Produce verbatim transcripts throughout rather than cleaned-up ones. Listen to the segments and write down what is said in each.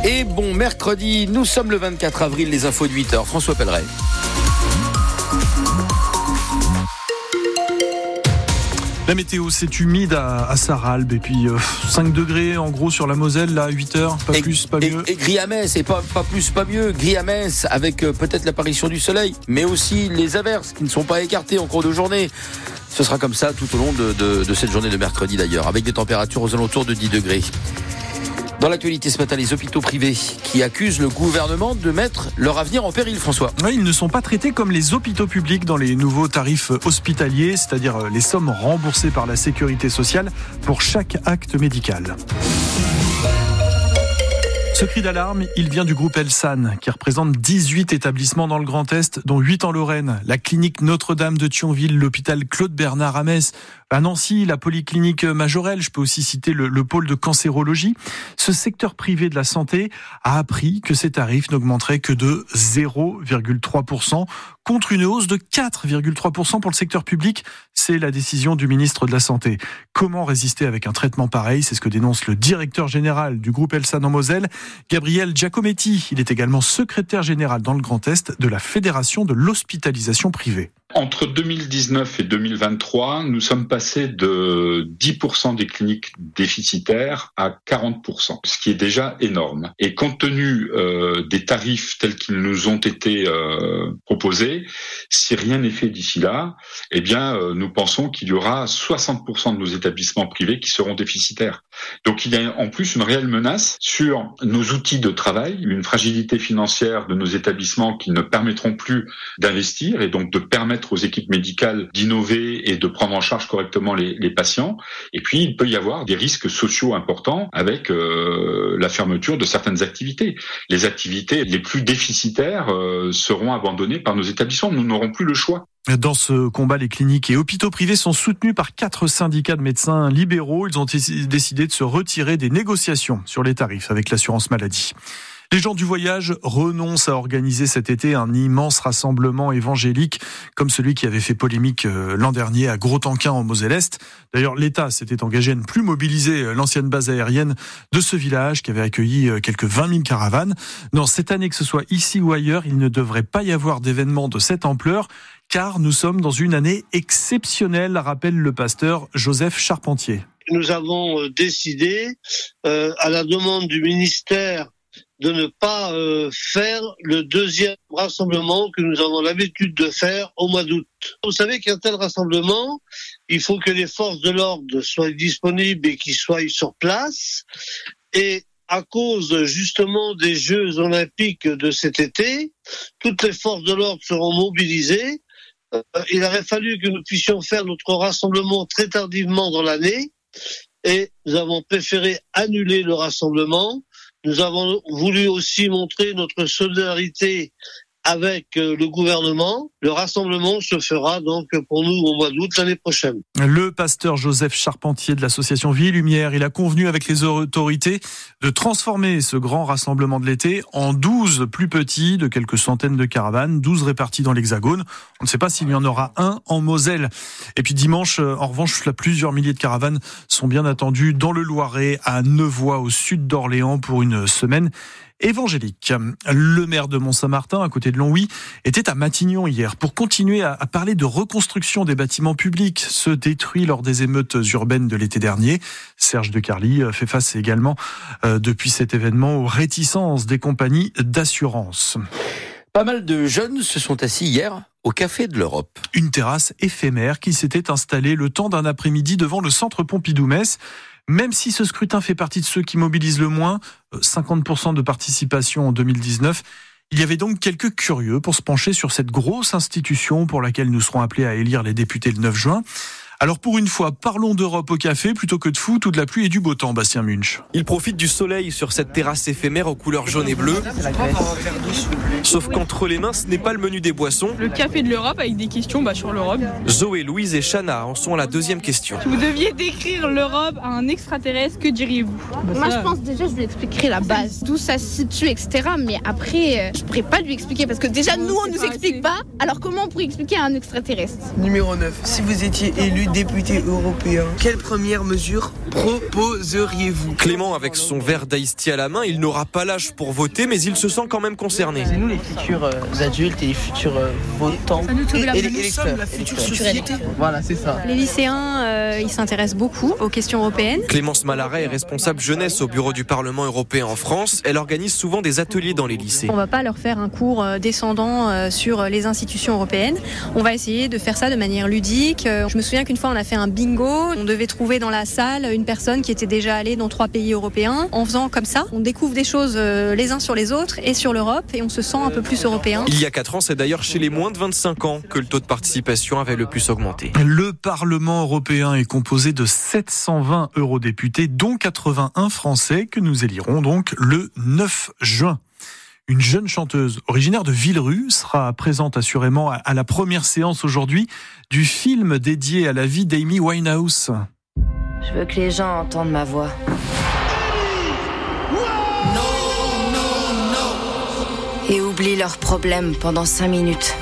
Et bon mercredi, nous sommes le vingt-quatre avril, les infos de huit heures. François Pelleret. La météo, c'est humide à, à Sarralbe et puis euh, cinq degrés en gros sur la Moselle, là à huit heures, pas et, plus, pas mieux. Et, et gris à Metz, et pas, pas plus, pas mieux. Gris à Metz avec euh, peut-être l'apparition du soleil, mais aussi les averses qui ne sont pas écartées en cours de journée. Ce sera comme ça tout au long de, de, de cette journée de mercredi d'ailleurs, avec des températures aux alentours de dix degrés. Dans l'actualité ce matin, les hôpitaux privés qui accusent le gouvernement de mettre leur avenir en péril, François. Oui, ils ne sont pas traités comme les hôpitaux publics dans les nouveaux tarifs hospitaliers, c'est-à-dire les sommes remboursées par la sécurité sociale pour chaque acte médical. Ce cri d'alarme, il vient du groupe Elsan, qui représente dix-huit établissements dans le Grand Est, dont huit en Lorraine. La clinique Notre-Dame de Thionville, l'hôpital Claude Bernard à Metz, à Nancy, la polyclinique Majorelle, je peux aussi citer le, le pôle de cancérologie. Ce secteur privé de la santé a appris que ses tarifs n'augmenteraient que de zéro virgule trois pour cent, contre une hausse de quatre virgule trois pour cent pour le secteur public. C'est la décision du ministre de la Santé. Comment résister avec un traitement pareil ? C'est ce que dénonce le directeur général du groupe Elsan en Moselle, Gabriel Giacometti. Il est également secrétaire général dans le Grand Est de la Fédération de l'hospitalisation privée. Entre deux mille dix-neuf et deux mille vingt-trois, nous sommes passés de dix pour cent des cliniques déficitaires à quarante pour cent, ce qui est déjà énorme. Et compte tenu euh, des tarifs tels qu'ils nous ont été euh, proposés, si rien n'est fait d'ici là, eh bien, euh, nous pensons qu'il y aura soixante pour cent de nos établissements privés qui seront déficitaires. Donc, il y a en plus une réelle menace sur nos outils de travail, une fragilité financière de nos établissements qui ne permettront plus d'investir et donc de permettre aux équipes médicales d'innover et de prendre en charge correctement les, les patients. Et puis, il peut y avoir des risques sociaux importants avec euh, la fermeture de certaines activités. Les activités les plus déficitaires euh, seront abandonnées par nos établissements. Nous n'aurons plus le choix. Dans ce combat, les cliniques et hôpitaux privés sont soutenus par quatre syndicats de médecins libéraux. Ils ont décidé de se retirer des négociations sur les tarifs avec l'assurance maladie. Les gens du voyage renoncent à organiser cet été un immense rassemblement évangélique comme celui qui avait fait polémique l'an dernier à Gros-Tanquin en Moselle-Est. D'ailleurs, l'État s'était engagé à ne plus mobiliser l'ancienne base aérienne de ce village qui avait accueilli quelques vingt mille caravanes. Non, cette année, que ce soit ici ou ailleurs, il ne devrait pas y avoir d'événements de cette ampleur car nous sommes dans une année exceptionnelle, rappelle le pasteur Joseph Charpentier. Nous avons décidé, euh, à la demande du ministère, de ne pas euh, faire le deuxième rassemblement que nous avons l'habitude de faire au mois d'août. Vous savez qu'un tel rassemblement, il faut que les forces de l'ordre soient disponibles et qu'ils soient sur place. Et à cause justement des Jeux olympiques de cet été, toutes les forces de l'ordre seront mobilisées. Euh, il aurait fallu que nous puissions faire notre rassemblement très tardivement dans l'année et nous avons préféré annuler le rassemblement. Nous avons voulu aussi montrer notre solidarité avec le gouvernement. Le rassemblement se fera donc pour nous au mois d'août l'année prochaine. Le pasteur Joseph Charpentier de l'association Vie et Lumière, il a convenu avec les autorités de transformer ce grand rassemblement de l'été en douze plus petits de quelques centaines de caravanes, douze répartis dans l'Hexagone. On ne sait pas s'il y en aura un en Moselle. Et puis dimanche, en revanche, là, plusieurs milliers de caravanes sont bien attendues dans le Loiret, à Nevoy, au sud d'Orléans, pour une semaine évangélique. Le maire de Mont-Saint-Martin, à côté de Longwy, était à Matignon hier pour continuer à, à parler de reconstruction des bâtiments publics, ceux détruits lors des émeutes urbaines de l'été dernier. Serge de Carly fait face également, euh, depuis cet événement, aux réticences des compagnies d'assurance. Pas mal de jeunes se sont assis hier au Café de l'Europe. Une terrasse éphémère qui s'était installée le temps d'un après-midi devant le centre Pompidou-Metz. Même si ce scrutin fait partie de ceux qui mobilisent le moins, cinquante pour cent de participation en deux mille dix-neuf, il y avait donc quelques curieux pour se pencher sur cette grosse institution pour laquelle nous serons appelés à élire les députés le neuf juin. Alors pour une fois, parlons d'Europe au café plutôt que de foot ou de la pluie et du beau temps, Bastien Munch. Il profite du soleil sur cette terrasse éphémère aux couleurs jaune et bleu. Sauf qu'entre les mains, ce n'est pas le menu des boissons. Le café de l'Europe avec des questions bah, sur l'Europe. Zoé, Louise et Chana en sont à la deuxième question. Si vous deviez décrire l'Europe à un extraterrestre, que diriez-vous ? bah, Moi, ça... je pense déjà, je lui expliquerai la base, d'où ça se situe, et cetera. Mais après, euh, je pourrais pas lui expliquer parce que déjà, nous, on nous explique pas. Alors comment on pourrait expliquer à un extraterrestre ? Numéro neuf. Si vous étiez élu députés européens. Quelle première mesure proposeriez-vous ? Clément, avec son verre d'ice-tea à la main, il n'aura pas l'âge pour voter, mais il se sent quand même concerné. C'est nous les futurs euh, adultes et les futurs euh, votants. nous, Et, et les nous électeurs. sommes la future société. Voilà, c'est ça. Les lycéens, euh, ils s'intéressent beaucoup aux questions européennes. Clémence Malaret est responsable jeunesse au bureau du Parlement européen en France. Elle organise souvent des ateliers dans les lycées. On va pas leur faire un cours euh, descendant euh, sur les institutions européennes. On va essayer de faire ça de manière ludique. Euh, je me souviens qu'une fois, on a fait un bingo. On devait trouver dans la salle une personne qui était déjà allée dans trois pays européens. En faisant comme ça, on découvre des choses euh, les uns sur les autres et sur l'Europe et on se sent un peu plus européen. Il y a quatre ans, c'est d'ailleurs chez les moins de vingt-cinq ans que le taux de participation avait le plus augmenté. Le Parlement européen est composé de sept cent vingt eurodéputés, dont quatre-vingt-un français, que nous élirons donc le neuf juin. Une jeune chanteuse originaire de Villerue sera présente assurément à la première séance aujourd'hui du film dédié à la vie d'Amy Winehouse. Je veux que les gens entendent ma voix. Et oublient leurs problèmes pendant cinq minutes.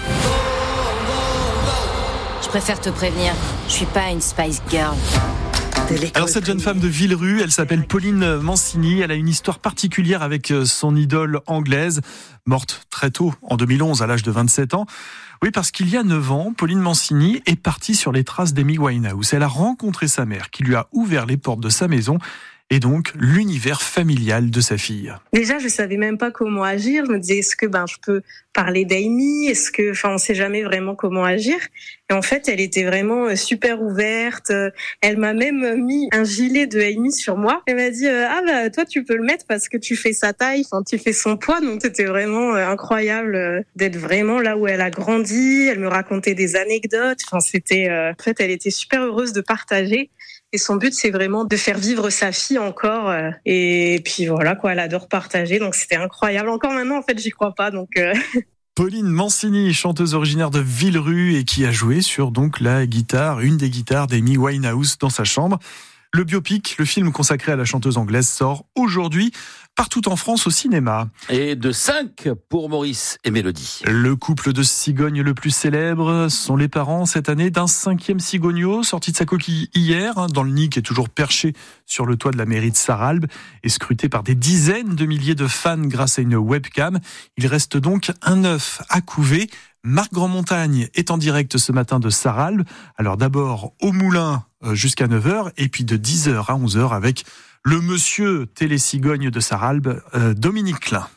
Je préfère te prévenir, je suis pas une Spice Girl. Alors cette jeune femme de Villerue, elle s'appelle Pauline Mancini. Elle a une histoire particulière avec son idole anglaise, morte très tôt, en deux mille onze, à l'âge de vingt-sept ans. Oui, parce qu'il y a neuf ans, Pauline Mancini est partie sur les traces d'Amy Winehouse. Elle a rencontré sa mère, qui lui a ouvert les portes de sa maison et donc l'univers familial de sa fille. Déjà, je savais même pas comment agir. Je me disais, est-ce que ben je peux parler d'Amy ? Est-ce que, enfin, on sait jamais vraiment comment agir. Et en fait, elle était vraiment super ouverte. Elle m'a même mis un gilet de Amy sur moi. Elle m'a dit, ah bah toi tu peux le mettre parce que tu fais sa taille, enfin tu fais son poids. Donc c'était vraiment incroyable d'être vraiment là où elle a grandi. Elle me racontait des anecdotes. Enfin c'était, en fait, elle était super heureuse de partager. Et son but, c'est vraiment de faire vivre sa fille encore. Euh, et puis voilà, quoi, elle adore partager. Donc c'était incroyable. Encore maintenant, en fait, j'y crois pas. Donc euh... Pauline Mancini, chanteuse originaire de Villerue et qui a joué sur donc la guitare, une des guitares d'Amy Winehouse dans sa chambre. Le biopic, le film consacré à la chanteuse anglaise, sort aujourd'hui partout en France au cinéma. Et de cinq pour Maurice et Mélodie. Le couple de cigognes le plus célèbre sont les parents cette année d'un cinquième cigogneau sorti de sa coquille hier, dans le nid qui est toujours perché sur le toit de la mairie de Sarralbe et scruté par des dizaines de milliers de fans grâce à une webcam. Il reste donc un œuf à couver. Marc Grandmontagne est en direct ce matin de Sarralbe. Alors d'abord au moulin jusqu'à neuf heures et puis de dix heures à onze heures avec le monsieur télécigogne de Sarralbe, euh, Dominique Klein.